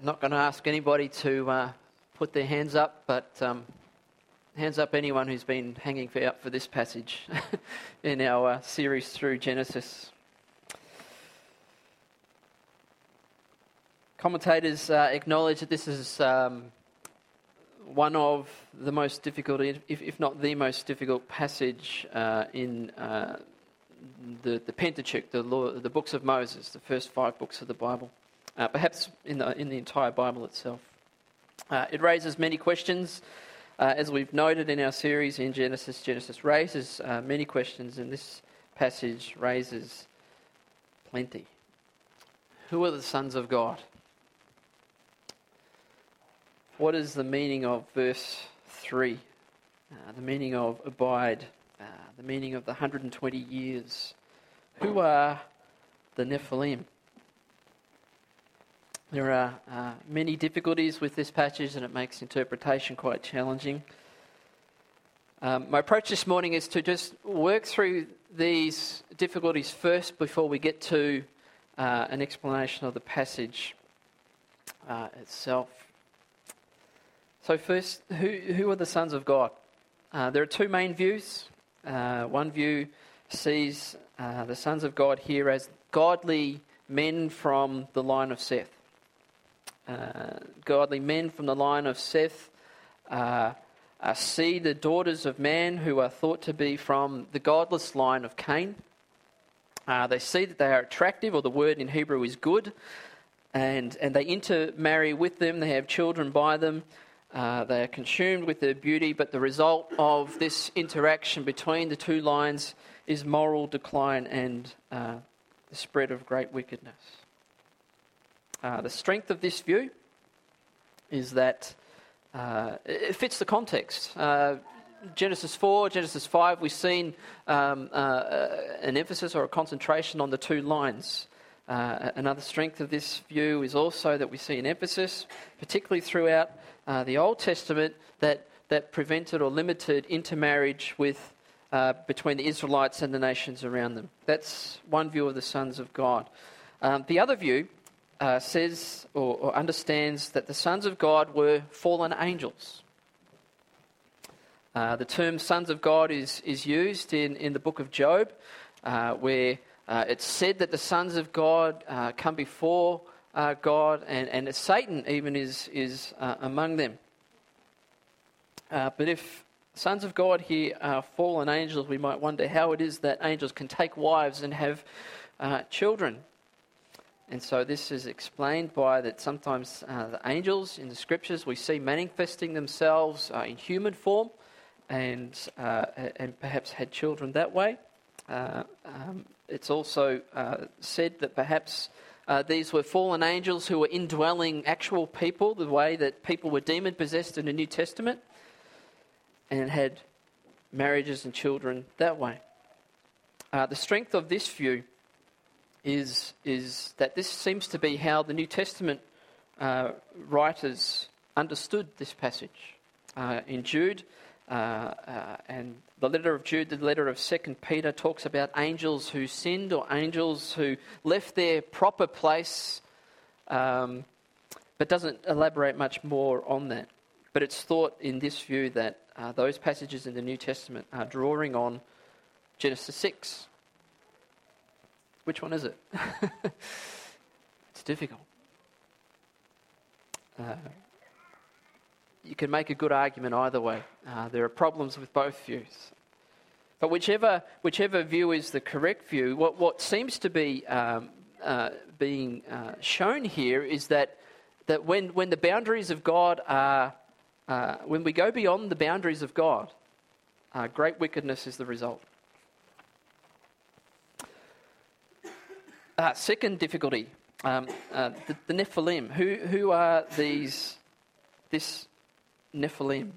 I'm not going to ask anybody to put their hands up, but hands up anyone who's been hanging out for this passage in our series through Genesis. Commentators acknowledge that this is one of the most difficult, if not the most difficult passage in the Pentateuch, the books of Moses, the first 5 books of the Bible. Perhaps in the entire Bible itself. It raises many questions, as we've noted in our series in Genesis. Genesis raises many questions, and this passage raises plenty. Who are the sons of God? What is the meaning of verse 3? The meaning of abide, the meaning of the 120 years. Who are the Nephilim? There are many difficulties with this passage, and it makes interpretation quite challenging. My approach this morning is to just work through these difficulties first before we get to an explanation of the passage itself. So first, who are the sons of God? There are 2 main views. One view sees the sons of God here as godly men from the line of Seth. Godly men from the line of Seth see the daughters of man who are thought to be from the godless line of Cain. They see that they are attractive, or the word in Hebrew is good, and they intermarry with them. They have children by them. They are consumed with their beauty, but the result of this interaction between the 2 lines is moral decline and the spread of great wickedness. The strength of this view is that it fits the context. Genesis 4, Genesis 5, we've seen an emphasis or a concentration on the 2 lines. Another strength of this view is also that we see an emphasis, particularly throughout the Old Testament, that prevented or limited intermarriage between the Israelites and the nations around them. That's one view of the sons of God. The other view says or understands that the sons of God were fallen angels. The term sons of God is used in the book of Job, where it's said that the sons of God come before God, and Satan even is among them. But if sons of God here are fallen angels, we might wonder how it is that angels can take wives and have children. And so this is explained by that sometimes the angels in the scriptures we see manifesting themselves in human form and perhaps had children that way. It's also said that perhaps these were fallen angels who were indwelling actual people, the way that people were demon-possessed in the New Testament, and had marriages and children that way. The strength of this view is that this seems to be how the New Testament writers understood this passage. In Jude, and the letter of Jude, the letter of 2 Peter, talks about angels who sinned or angels who left their proper place, but doesn't elaborate much more on that. But it's thought in this view that those passages in the New Testament are drawing on Genesis 6. Which one is it? It's difficult. You can make a good argument either way. There are problems with both views. But whichever view is the correct view, what seems to be being shown here is that when the boundaries of God are, when we go beyond the boundaries of God, great wickedness is the result. Second difficulty, the Nephilim. Who are this Nephilim?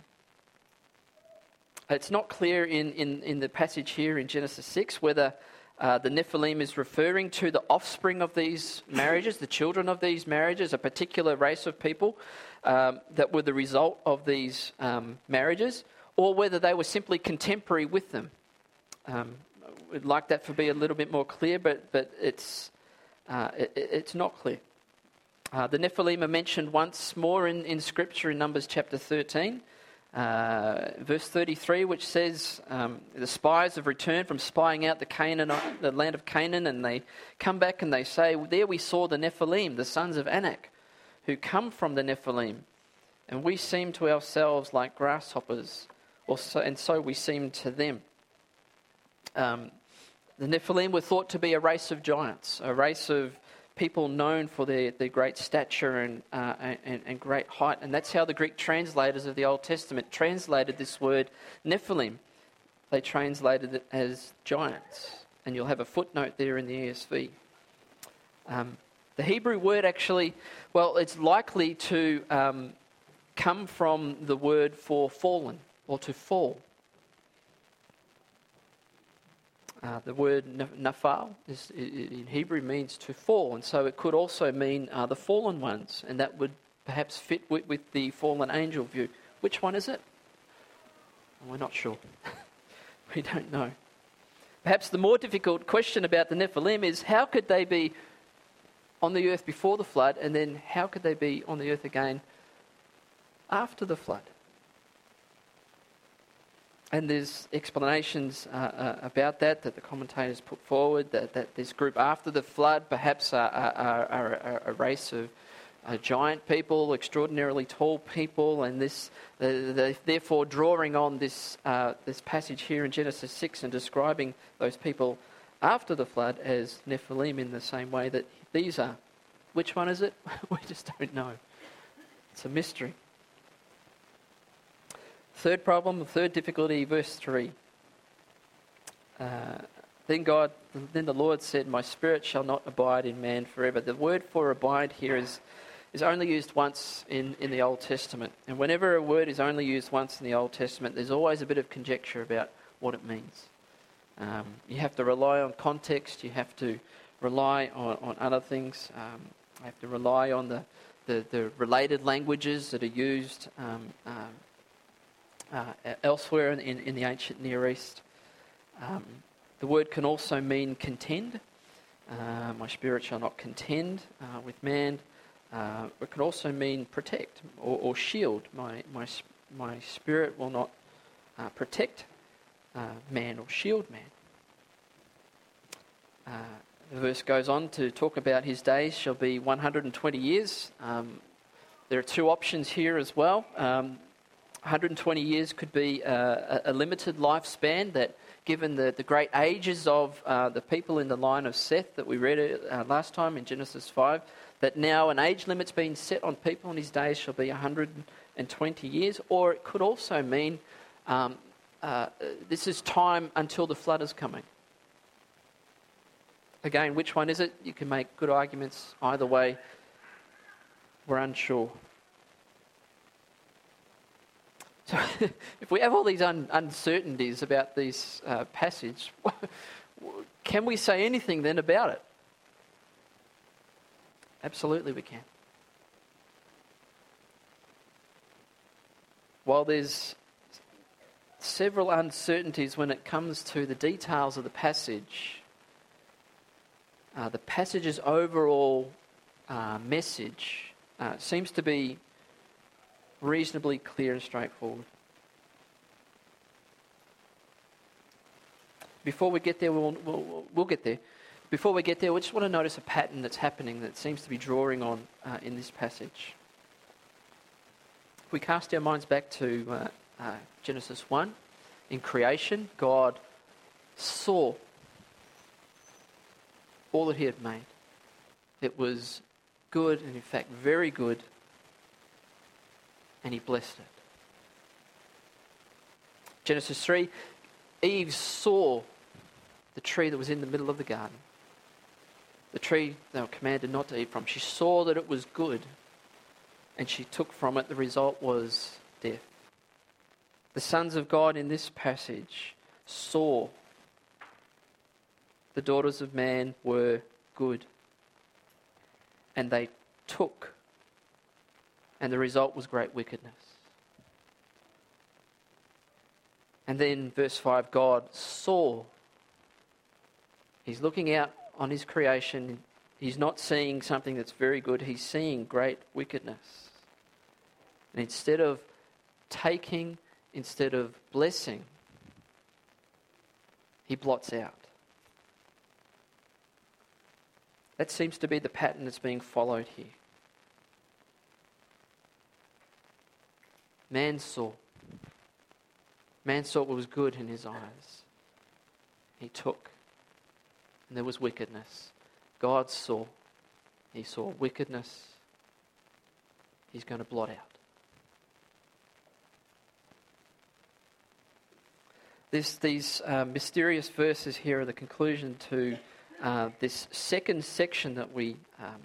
It's not clear in the passage here in Genesis 6 whether the Nephilim is referring to the offspring of these marriages, the children of these marriages, a particular race of people that were the result of these marriages, or whether they were simply contemporary with them. We'd like that to be a little bit more clear, but it's not clear. The Nephilim are mentioned once more in Scripture in Numbers chapter 13. Verse 33, which says, the spies have returned from spying out the land of Canaan, and they come back and they say, there we saw the Nephilim, the sons of Anak, who come from the Nephilim, and we seem to ourselves like grasshoppers, and so we seem to them. The Nephilim were thought to be a race of giants, a race of people known for their great stature and great height. And that's how the Greek translators of the Old Testament translated this word Nephilim. They translated it as giants. And you'll have a footnote there in the ESV. The Hebrew word actually, it's likely to come from the word for fallen or to fall. The word nafal in Hebrew means to fall, and so it could also mean the fallen ones, and that would perhaps fit with the fallen angel view. Which one is it? We're not sure. We don't know. Perhaps the more difficult question about the Nephilim is how could they be on the earth before the flood, and then how could they be on the earth again after the flood? And there's explanations about that the commentators put forward, that this group after the flood perhaps are a race of giant people, extraordinarily tall people, and they're therefore drawing on this passage here in Genesis 6 and describing those people after the flood as Nephilim in the same way that these are. Which one is it? We just don't know. It's a mystery. Third problem, third difficulty, verse 3. Then the Lord said, my spirit shall not abide in man forever. The word for abide here is only used once in the Old Testament. And whenever a word is only used once in the Old Testament, there's always a bit of conjecture about what it means. You have to rely on context. You have to rely on other things. You have to rely on the related languages that are used elsewhere in the ancient Near East. The word can also mean contend. My spirit shall not contend with man. It can also mean protect or shield. My spirit will not protect man or shield man. The verse goes on to talk about his days shall be 120 years. There are two options here as well. 120 years could be a limited lifespan that, given the great ages of the people in the line of Seth that we read last time in Genesis 5, that now an age limit's been set on people and his days shall be 120 years. Or it could also mean this is time until the flood is coming. Again, which one is it? You can make good arguments either way. We're unsure. So if we have all these uncertainties about this passage, can we say anything then about it? Absolutely we can. While there's several uncertainties when it comes to the details of the passage's overall message seems to be reasonably clear and straightforward. Before we get there, we'll get there. Before we get there, we just want to notice a pattern that's happening that seems to be drawing on in this passage. If we cast our minds back to Genesis 1, in creation, God saw all that he had made. It was good, and in fact very good, and he blessed it. Genesis 3, Eve saw the tree that was in the middle of the garden. The tree they were commanded not to eat from. She saw that it was good, and she took from it. The result was death. The sons of God in this passage saw the daughters of man were good, and they took, and the result was great wickedness. And then verse 5, God saw. He's looking out on his creation. He's not seeing something that's very good. He's seeing great wickedness. And instead of taking, instead of blessing, he blots out. That seems to be the pattern that's being followed here. Man saw what was good in his eyes. He took, and there was wickedness. God saw. He saw wickedness. He's going to blot out. These mysterious verses here are the conclusion to this second section that we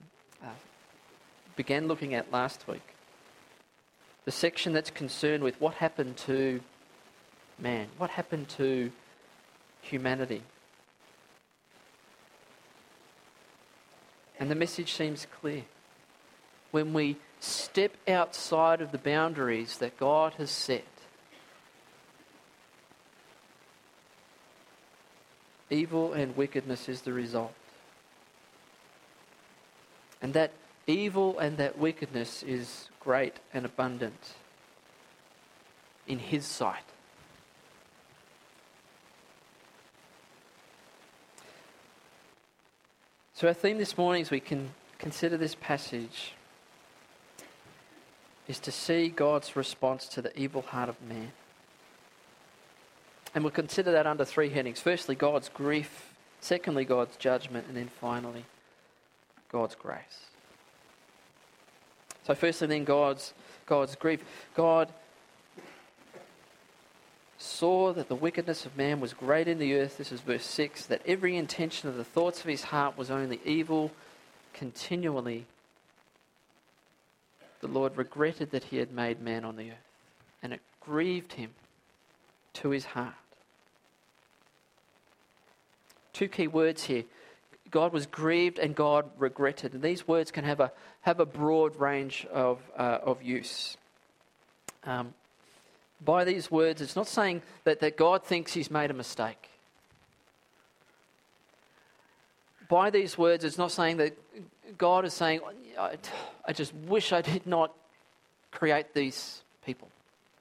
began looking at last week. The section that's concerned with what happened to man, what happened to humanity. And the message seems clear. When we step outside of the boundaries that God has set, evil and wickedness is the result. And that evil and that wickedness is great and abundant in His sight. So our theme this morning, as we can consider this passage, is to see God's response to the evil heart of man. And we'll consider that under three headings. Firstly, God's grief. Secondly, God's judgment. And then finally, God's grace. So firstly then, God's grief. God saw that the wickedness of man was great in the earth. This is verse 6. That every intention of the thoughts of his heart was only evil continually. The Lord regretted that he had made man on the earth. And it grieved him to his heart. Two key words here. God was grieved and God regretted. And these words can have a broad range of use. By these words, it's not saying that God thinks he's made a mistake. By these words, it's not saying that God is saying, I just wish I did not create these people.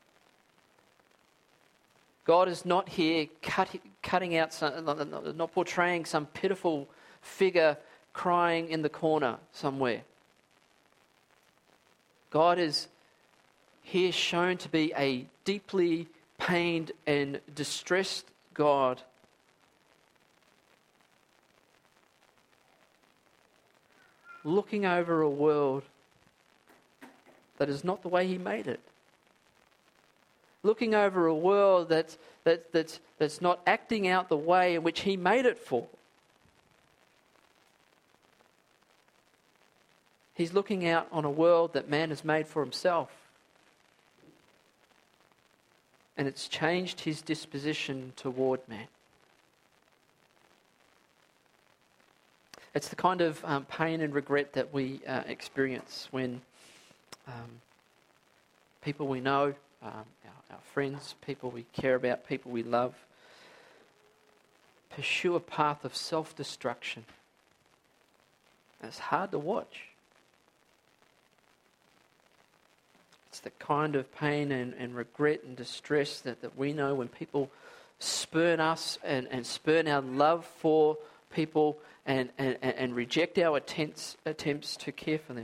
God is not here cutting out, not portraying some pitiful figure crying in the corner somewhere. God is here shown to be a deeply pained and distressed God. Looking over a world that is not the way he made it. Looking over a world that's not acting out the way in which he made it for. He's looking out on a world that man has made for himself. And it's changed his disposition toward man. It's the kind of pain and regret that we experience when people we know, our friends, people we care about, people we love, pursue a path of self-destruction. And it's hard to watch. It's the kind of pain and regret and distress that we know when people spurn us and spurn our love for people and reject our attempts to care for them.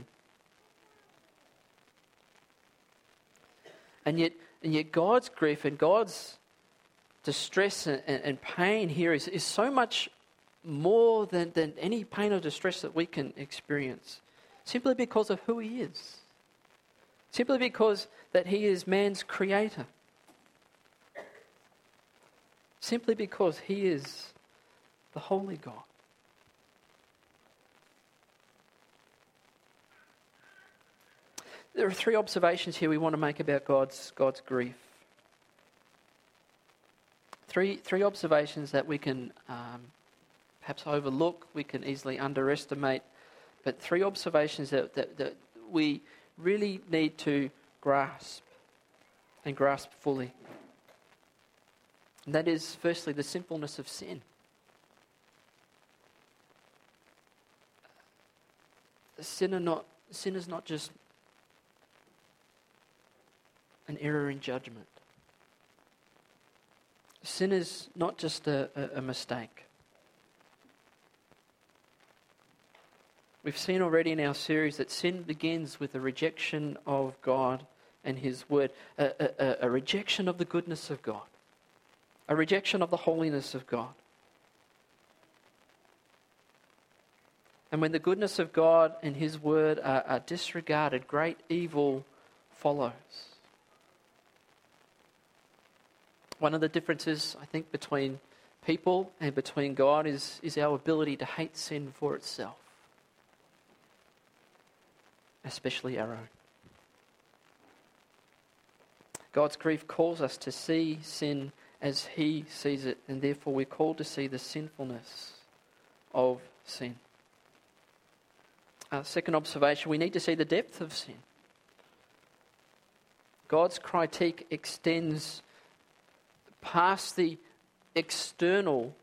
And yet God's grief and God's distress and pain here is so much more than any pain or distress that we can experience, simply because of who he is. Simply because that he is man's creator. Simply because he is the holy God. There are three observations here we want to make about God's grief. Three observations that we can perhaps overlook, we can easily underestimate, but three observations that we really need to grasp and grasp fully. And that is, firstly, the sinfulness of sin. sin is not just an error in judgment. Sin is not just a mistake. We've seen already in our series that sin begins with a rejection of God and His Word, a rejection of the goodness of God, a rejection of the holiness of God. And when the goodness of God and His Word are disregarded, great evil follows. One of the differences, I think, between people and between God is our ability to hate sin for itself, especially our own. God's grief calls us to see sin as He sees it, and therefore we're called to see the sinfulness of sin. Second observation, we need to see the depth of sin. God's critique extends past the external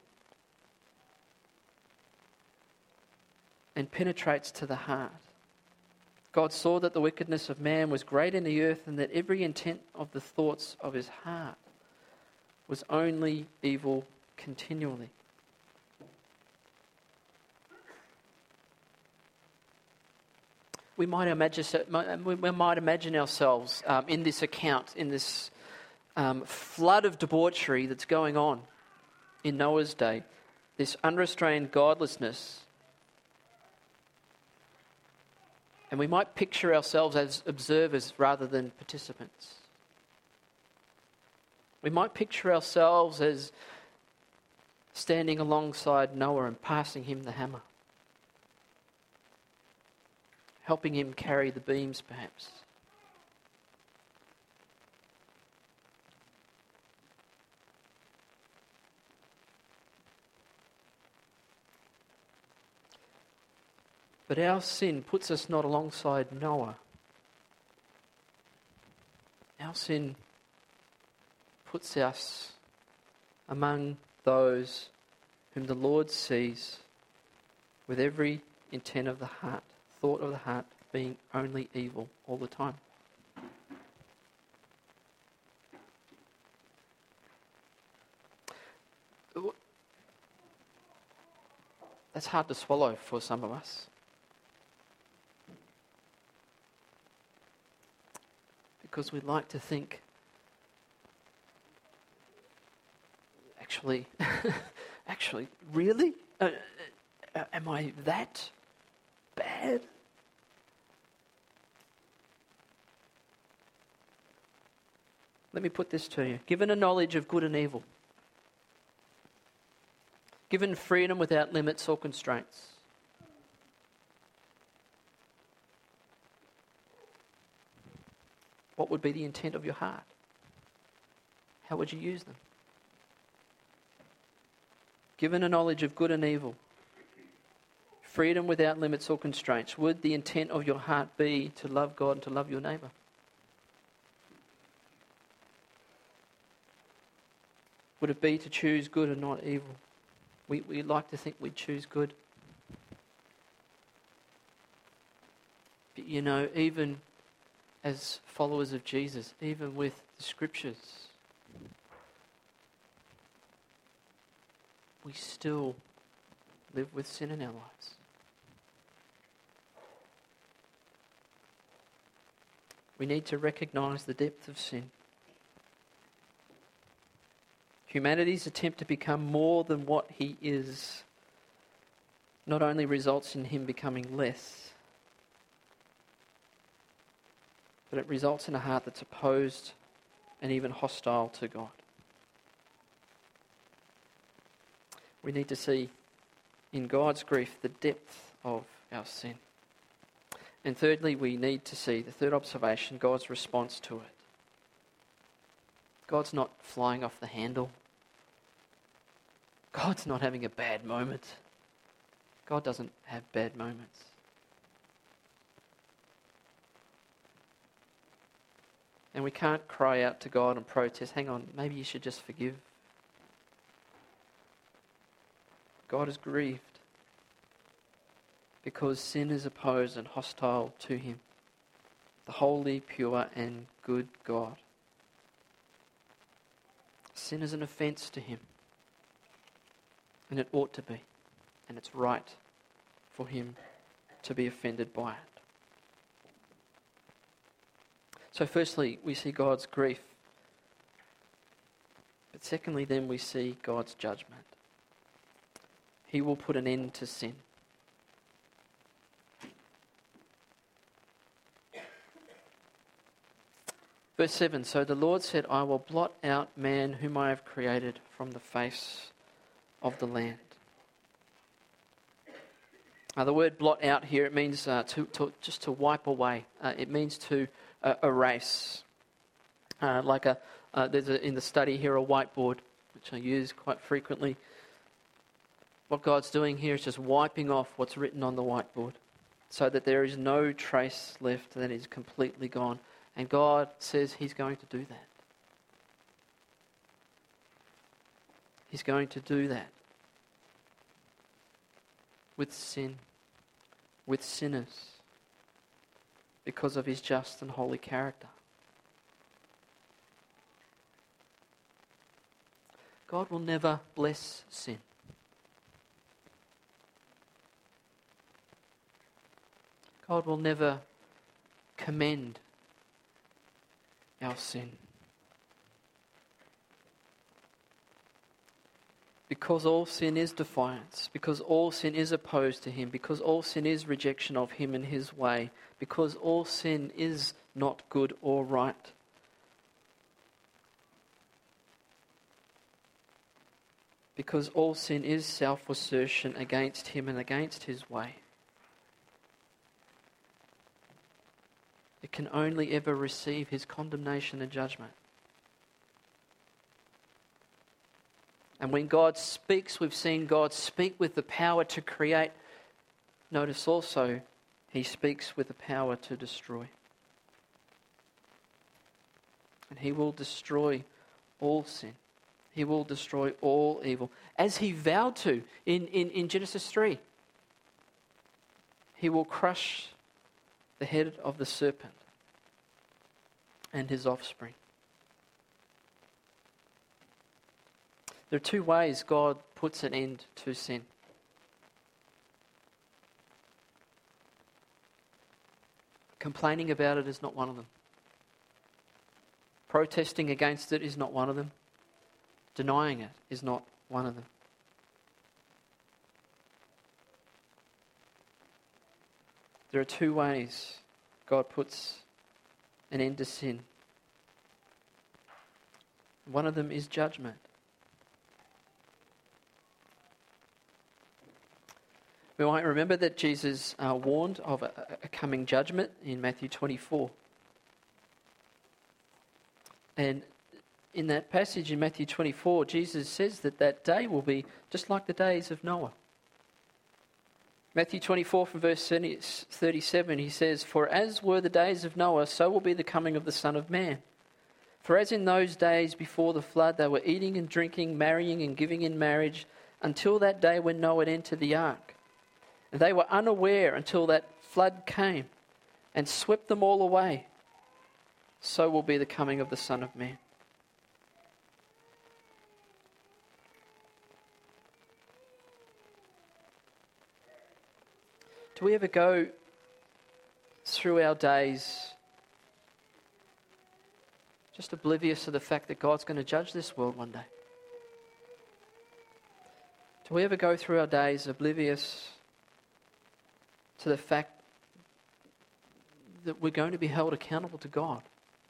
and penetrates to the heart. God saw that the wickedness of man was great in the earth, and that every intent of the thoughts of his heart was only evil continually. We might imagine ourselves in this account, in this flood of debauchery that's going on in Noah's day, this unrestrained godlessness. And we might picture ourselves as observers rather than participants. We might picture ourselves as standing alongside Noah and passing him the hammer, helping him carry the beams perhaps. But our sin puts us not alongside Noah. Our sin puts us among those whom the Lord sees with every intent of the heart, thought of the heart being only evil all the time. That's hard to swallow for some of us. Because we like to think, actually, really? Am I that bad? Let me put this to you. Given a knowledge of good and evil, given freedom without limits or constraints, what would be the intent of your heart? How would you use them? Given a knowledge of good and evil, freedom without limits or constraints, would the intent of your heart be to love God and to love your neighbour? Would it be to choose good and not evil? We like to think we'd choose good. But you know, even as followers of Jesus, even with the scriptures, we still live with sin in our lives. We need to recognise the depth of sin. Humanity's attempt to become more than what he is not only results in him becoming less, but it results in a heart that's opposed and even hostile to God. We need to see in God's grief the depth of our sin. And thirdly, we need to see, the third observation, God's response to it. God's not flying off the handle. God's not having a bad moment. God doesn't have bad moments. And we can't cry out to God and protest, hang on, maybe you should just forgive. God is grieved. because sin is opposed and hostile to him, the holy, pure, and good God. Sin is an offence to him, and it ought to be, and it's right for him to be offended by it. So firstly, we see God's grief. But secondly, then we see God's judgment. He will put an end to sin. Verse 7, so the Lord said, I will blot out man whom I have created from the face of the land. The word blot out here, it means just to wipe away. It means to erase. There's in the study here a whiteboard, which I use quite frequently. What God's doing here is just wiping off what's written on the whiteboard so that there is no trace left, that is completely gone. And God says He's going to do that. He's going to do that with sin, with sinners, because of His just and holy character. God will never bless sin. God will never commend our sin. Because all sin is defiance, because all sin is opposed to Him, because all sin is rejection of Him and His way, because all sin is not good or right. Because all sin is self-assertion against Him and against His way. It can only ever receive His condemnation and judgment. And when God speaks, we've seen God speak with the power to create. Notice also, He speaks with the power to destroy. And He will destroy all sin. He will destroy all evil. As He vowed to in Genesis 3. He will crush the head of the serpent and his offspring. There are two ways God puts an end to sin. Complaining about it is not one of them. Protesting against it is not one of them. Denying it is not one of them. There are two ways God puts an end to sin. One of them is judgment. We might remember that Jesus warned of a coming judgment in Matthew 24. And in that passage in Matthew 24, Jesus says that that day will be just like the days of Noah. Matthew 24 from verse 37, he says, For as were the days of Noah, so will be the coming of the Son of Man. For as in those days before the flood, they were eating and drinking, marrying and giving in marriage, until that day when Noah entered the ark. And they were unaware until that flood came and swept them all away. So will be the coming of the Son of Man. Do we ever go through our days just oblivious to the fact that God's going to judge this world one day? Do we ever go through our days oblivious to the fact that we're going to be held accountable to God?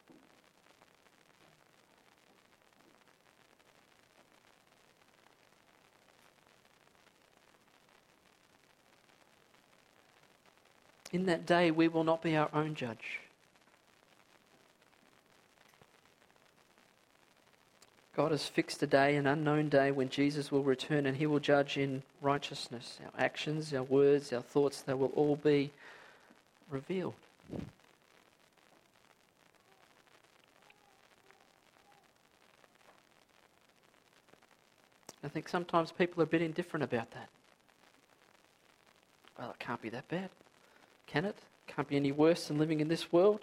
In that day, we will not be our own judge. God has fixed a day, an unknown day, when Jesus will return and He will judge in righteousness. Our actions, our words, our thoughts, they will all be revealed. I think sometimes people are a bit indifferent about that. Well, it can't be that bad, can it? Can't be any worse than living in this world.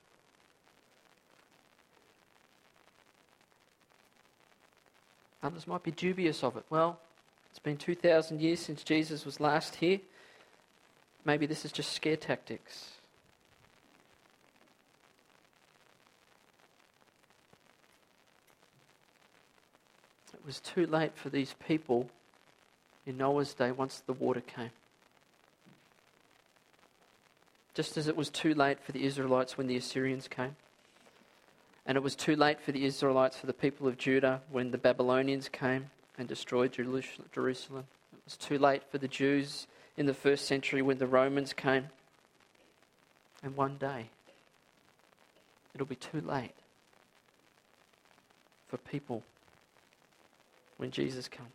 Others might be dubious of it. Well, it's been 2,000 years since Jesus was last here. Maybe this is just scare tactics. It was too late for these people in Noah's day once the water came. Just as it was too late for the Israelites when the Assyrians came. And it was too late for the Israelites, for the people of Judah, when the Babylonians came and destroyed Jerusalem. It was too late for the Jews in the first century when the Romans came. And one day, it'll be too late for people when Jesus comes.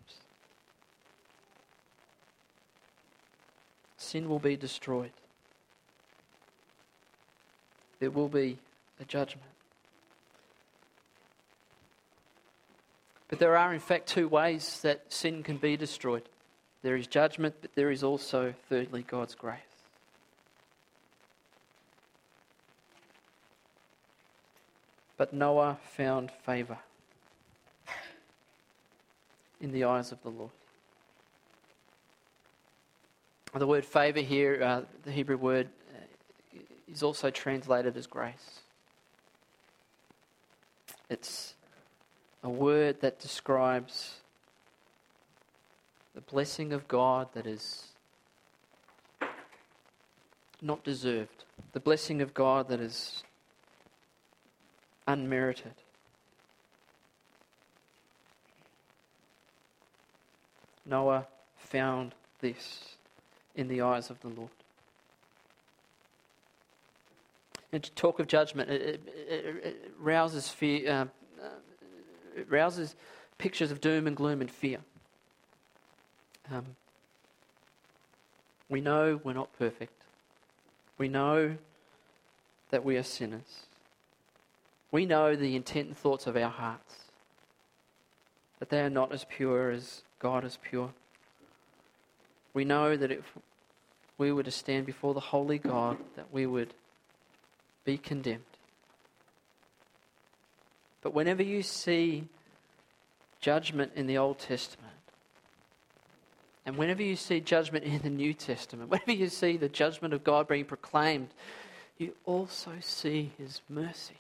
Sin will be destroyed. There will be a judgment. But there are, in fact, two ways that sin can be destroyed. There is judgment, but there is also, thirdly, God's grace. But Noah found favour in the eyes of the Lord. The word favour here, the Hebrew word, is also translated as grace. It's a word that describes the blessing of God that is not deserved. The blessing of God that is unmerited. Noah found this in the eyes of the Lord. And to talk of judgment, it rouses fear. It rouses pictures of doom and gloom and fear. We know we're not perfect. We know that we are sinners. We know the intent and thoughts of our hearts, that they are not as pure as God is pure. We know that if we were to stand before the holy God, that we would be condemned. But whenever you see judgment in the Old Testament, and whenever you see judgment in the New Testament, whenever you see the judgment of God being proclaimed, you also see His mercy.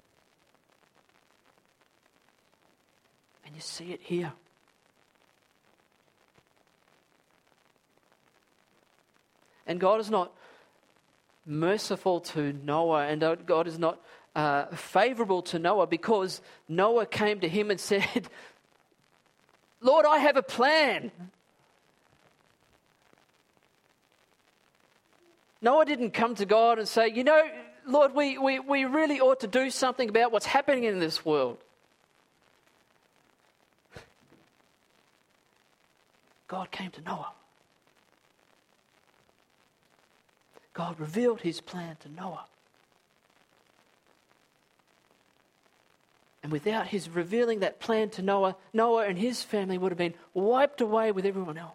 And you see it here. And God is not merciful to Noah, and God is not favourable to Noah because Noah came to him and said, Lord, I have a plan. Noah didn't come to God and say, you know, Lord, we really ought to do something about what's happening in this world. God came to Noah. God revealed His plan to Noah. And without His revealing that plan to Noah, Noah and his family would have been wiped away with everyone else.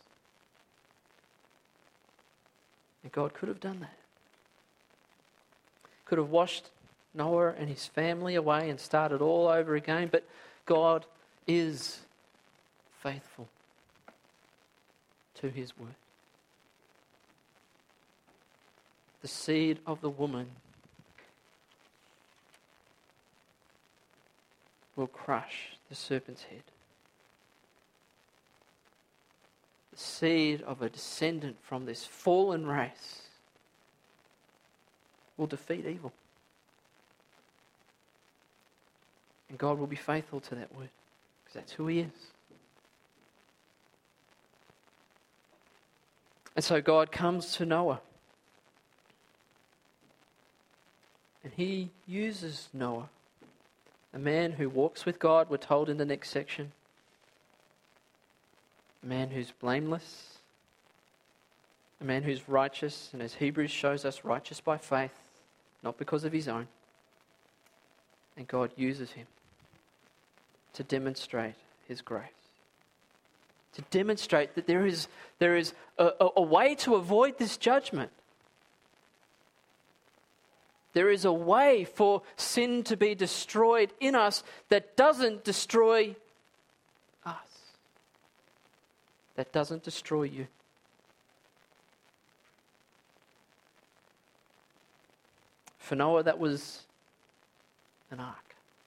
And God could have done that. Could have washed Noah and his family away and started all over again, but God is faithful to His word. The seed of the woman will crush the serpent's head. The seed of a descendant from this fallen race will defeat evil. And God will be faithful to that word, because that's who He is. And so God comes to Noah. And He uses Noah, a man who walks with God, we're told in the next section. A man who's blameless. A man who's righteous, and as Hebrews shows us, righteous by faith, not because of his own. And God uses him to demonstrate His grace, to demonstrate that there is a way to avoid this judgment. There is a way for sin to be destroyed in us that doesn't destroy us, that doesn't destroy you. For Noah, that was an ark.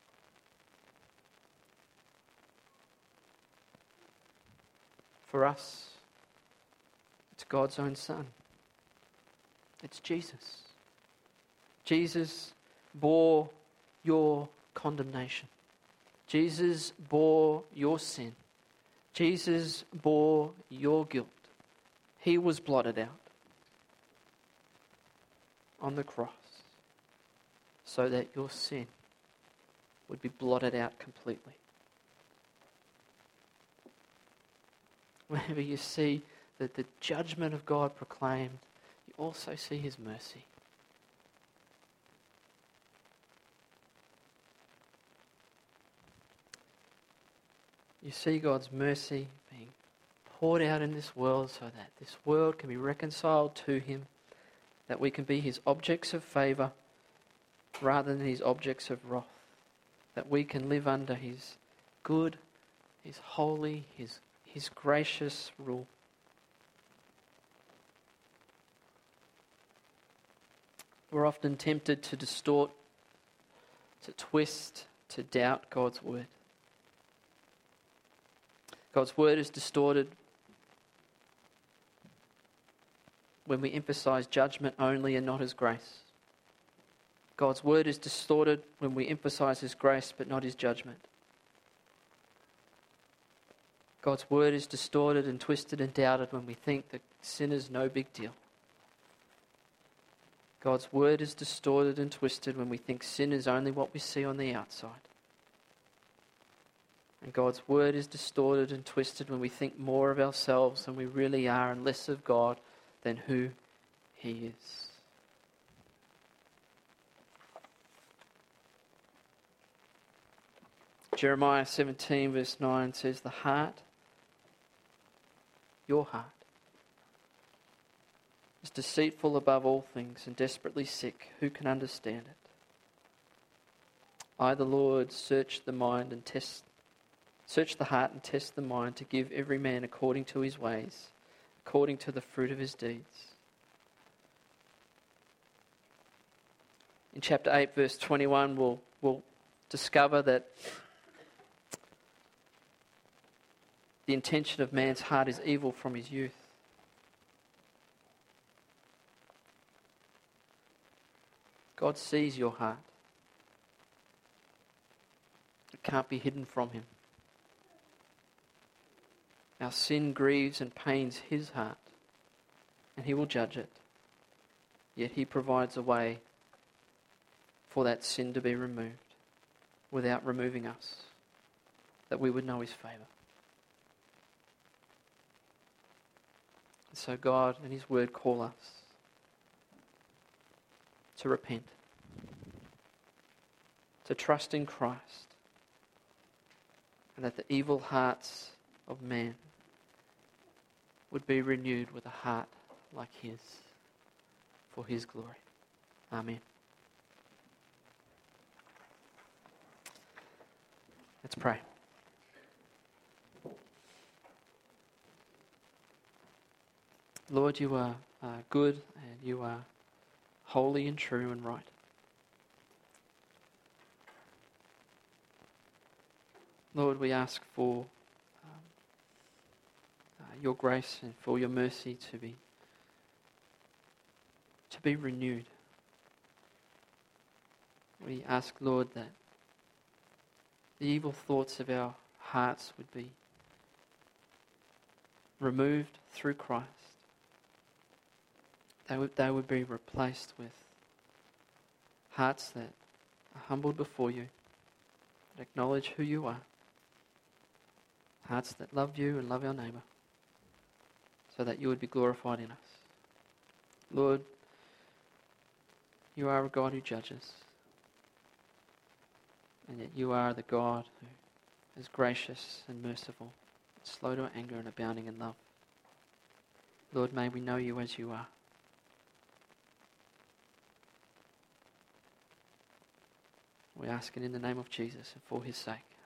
For us, it's God's own Son. It's Jesus. Jesus bore your condemnation. Jesus bore your sin. Jesus bore your guilt. He was blotted out on the cross so that your sin would be blotted out completely. Whenever you see that the judgment of God proclaimed, you also see his mercy. You see God's mercy being poured out in this world so that this world can be reconciled to him, that we can be his objects of favour rather than his objects of wrath, that we can live under his good, his holy, his gracious rule. We're often tempted to distort, to twist, to doubt God's word. God's word is distorted when we emphasize judgment only and not his grace. God's word is distorted when we emphasize his grace but not his judgment. God's word is distorted and twisted and doubted when we think that sin is no big deal. God's word is distorted and twisted when we think sin is only what we see on the outside. And God's word is distorted and twisted when we think more of ourselves than we really are and less of God than who he is. Jeremiah 17 verse 9 says, "The heart, your heart, is deceitful above all things and desperately sick. Who can understand it? I, the Lord, search the heart and test the mind to give every man according to his ways, according to the fruit of his deeds." In chapter 8, verse 21, we'll discover that the intention of man's heart is evil from his youth. God sees your heart. It can't be hidden from him. Our sin grieves and pains his heart, and he will judge it. Yet he provides a way for that sin to be removed without removing us, that we would know his favour. And so God and his word call us to repent, to trust in Christ, and that the evil hearts of man would be renewed with a heart like his, for his glory. Amen. Let's pray. Lord, you are good and you are holy and true and right. Lord, we ask for your grace and for your mercy to be renewed. We ask, Lord, that the evil thoughts of our hearts would be removed through Christ. They would be replaced with hearts that are humbled before you, that acknowledge who you are, hearts that love you and love our neighbour, so that you would be glorified in us. Lord, you are a God who judges, and yet you are the God who is gracious and merciful, slow to anger and abounding in love. Lord, may we know you as you are. We ask it in the name of Jesus and for his sake.